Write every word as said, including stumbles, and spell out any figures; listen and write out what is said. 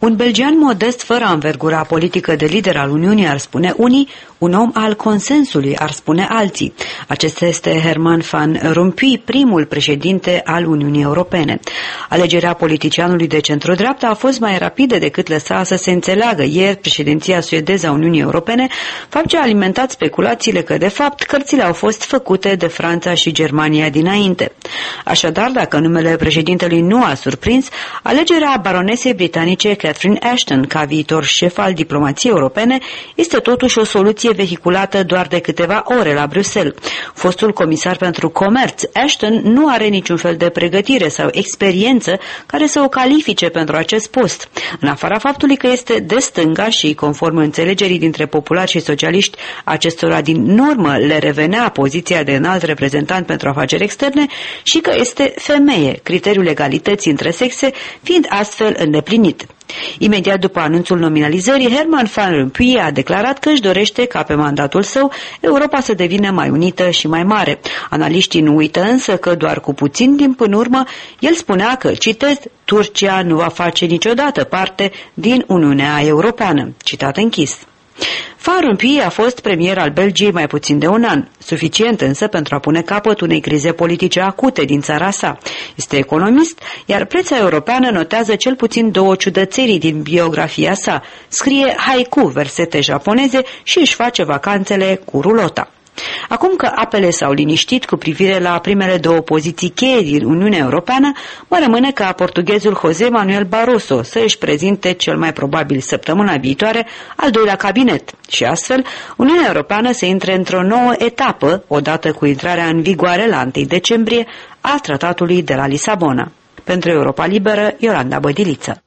Un belgian modest, fără anvergura politică de lider al Uniunii, ar spune unii, un om al consensului, ar spune alții. Acesta este Herman Van Rompuy, primul președinte al Uniunii Europene. Alegerea politicianului de centru-dreapta a fost mai rapidă decât lăsa să se înțeleagă ieri președinția suedeză a Uniunii Europene, fapt ce a alimentat speculațiile că, de fapt, cărțile au fost făcute de Franța și Germania dinainte. Așadar, dacă numele președintelui nu a surprins, alegerea baronesei britanice Catherine Ashton ca viitor șef al diplomației europene este totuși o soluție vehiculată doar de câteva ore la Bruxelles. Fostul comisar pentru comerț, Ashton, nu are niciun fel de pregătire sau experiență care să o califice pentru acest post. În afara faptului că este de stânga și, conform înțelegerii dintre populari și socialiști, acestora din urmă le revenea poziția de înalt reprezentant pentru afaceri externe, și că este femeie, criteriul egalității între sexe fiind astfel îndeplinit. Imediat după anunțul nominalizării, Herman Van Rompuy a declarat că își dorește ca pe mandatul său Europa să devină mai unită și mai mare. Analiștii nu uită însă că doar cu puțin timp în urmă el spunea că, citez, Turcia nu va face niciodată parte din Uniunea Europeană. Citat închis. Van Rompuy a fost premier al Belgiei mai puțin de un an, suficient însă pentru a pune capăt unei crize politice acute din țara sa. Este economist, iar preța europeană notează cel puțin două ciudățenii din biografia sa. Scrie haiku, versete japoneze, și își face vacanțele cu rulota. Acum că apele s-au liniștit cu privire la primele două poziții cheie din Uniunea Europeană, mă rămâne ca portughezul José Manuel Barroso să își prezinte cel mai probabil săptămâna viitoare al doilea cabinet și astfel Uniunea Europeană să intre într-o nouă etapă odată cu intrarea în vigoare la întâi decembrie a tratatului de la Lisabona. Pentru Europa Liberă, Iolanda Bădiliță.